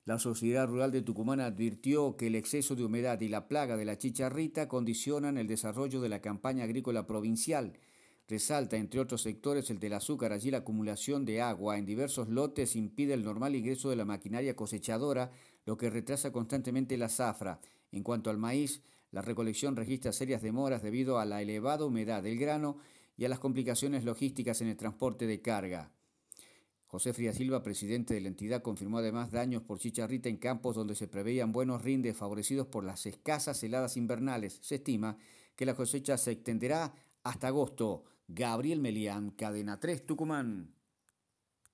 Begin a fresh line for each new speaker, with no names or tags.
La Sociedad Rural de Tucumán advirtió que el exceso de humedad y la plaga de la chicharrita condicionan el desarrollo de la campaña agrícola provincial. Resalta, entre otros sectores, el del azúcar. Allí la acumulación de agua en diversos lotes impide el normal ingreso de la maquinaria cosechadora, lo que retrasa constantemente la zafra. En cuanto al maíz, la recolección registra serias demoras debido a la elevada humedad del grano y a las complicaciones logísticas en el transporte de carga. José Frías Silva, presidente de la entidad, confirmó además daños por chicharrita en campos donde se preveían buenos rindes favorecidos por las escasas heladas invernales. Se estima que la cosecha se extenderá hasta agosto. Gabriel Melián, Cadena 3, Tucumán.